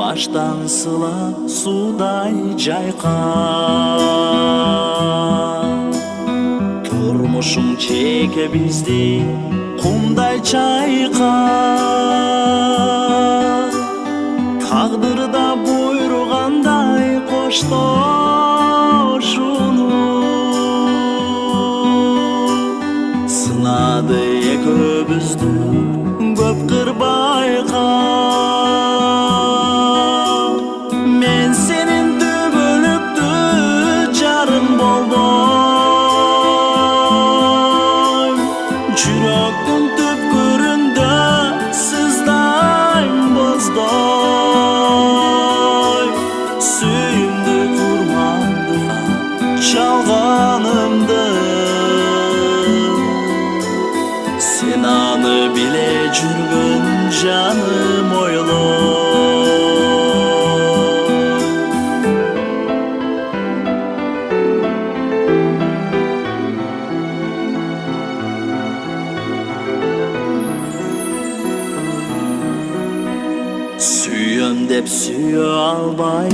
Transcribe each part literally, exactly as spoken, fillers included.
баштан сыла судай жайка. Турмушуң чеке бизди кумдай чайка. Тагдырда буйругандай коштошууну сынады экөөбүздү көп кырбайка. Мен сенин түбөлүктүү жарың болдум, жүрөктүн түпкүрүндө сыздайм боздой. Сүйүмдү курмандыга чалганымды сен аны биле жүргөн жаным ойлой. Сүйөм деп сүйө албай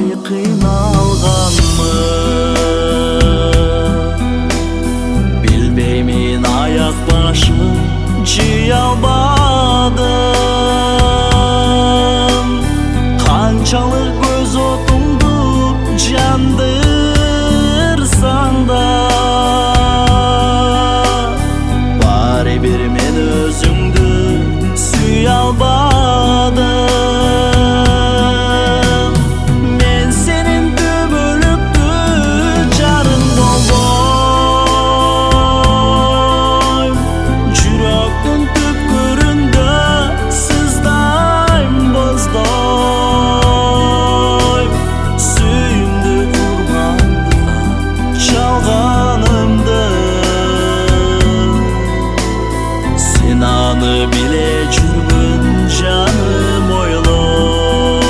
кыйналганмын, билбеймин аяк башым жыя албадым. Канчалык көз отуңду жандырсаң да баары бир мен өзүңдү сүйө албадым. Аны биле жүргөн жаным ойлой.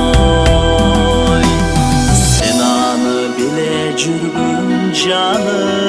Sen аны биле жүргөн жаным